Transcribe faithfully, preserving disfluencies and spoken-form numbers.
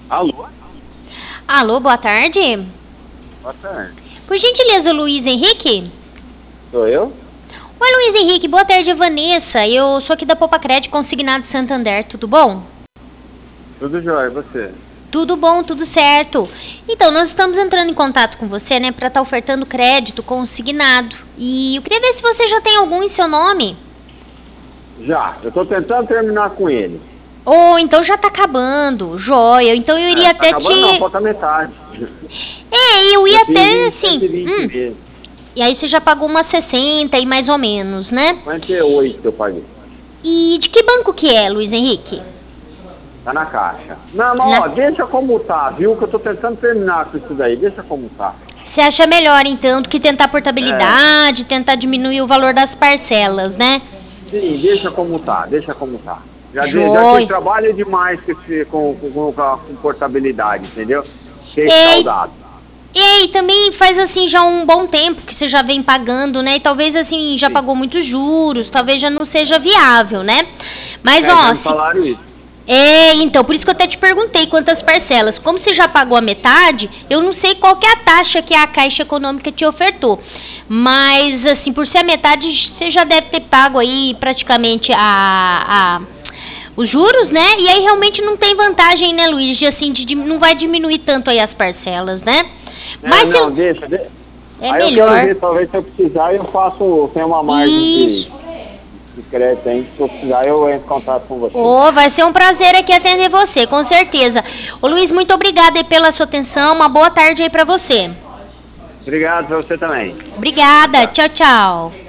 Alô? Alô, boa tarde. Boa tarde. Por gentileza, Luiz Henrique? Sou eu? Oi, Luiz Henrique, boa tarde, é Vanessa. Eu sou aqui da Poupa Crédito Consignado Santander, tudo bom? Tudo jóia, e você? Tudo bom, tudo certo. Então, nós estamos entrando em contato com você, né, para estar ofertando crédito consignado. E eu queria ver se você já tem algum em seu nome. Já, eu tô tentando terminar com ele. Ou então já tá acabando, joia. Então eu iria É, tá até te... acabando não, falta metade. É, eu ia Eu fiz até, em assim... cento e vinte Hum, vezes. e aí você já pagou umas sessenta e mais ou menos, né? cinquenta e oito eu paguei. E de que banco que é, Luiz Henrique? Tá na caixa. Não, mas Na- ó, deixa como tá, viu? Que eu tô tentando terminar com isso daí. Deixa como tá. Você acha melhor, então, do que tentar portabilidade, tentar diminuir o valor das parcelas, né? Sim, deixa como tá, deixa como tá. Já, de, já Joia. que trabalha demais com, esse, com, com, com, com portabilidade, entendeu? Cheio Ei. saudade. E aí, também faz assim já um bom tempo que você já vem pagando, né? E talvez assim, já Sim. pagou muitos juros, talvez já não seja viável, né? Mas É, já ó, me se... falaram isso. É, então, por isso que eu até te perguntei quantas parcelas. Como você já pagou a metade, eu não sei qual que é a taxa que a Caixa Econômica te ofertou. Mas, assim, por ser a metade, você já deve ter pago aí praticamente a, a, os juros, né? E aí realmente não tem vantagem, né, Luiz? De, assim, de, de- não vai diminuir tanto aí as parcelas, né? É, Mas não, se- deixa, deixa. é Aí eu melhor. quero ver, talvez se eu precisar, eu faço, tem uma margem de, Isso. de crédito aí, se eu precisar, eu entro em contato com você. Ô, vai ser um prazer aqui atender você, com certeza. Ô, Luiz, muito obrigada aí pela sua atenção. Uma boa tarde aí pra você. Obrigado pra você também. Obrigada. Tchau, tchau.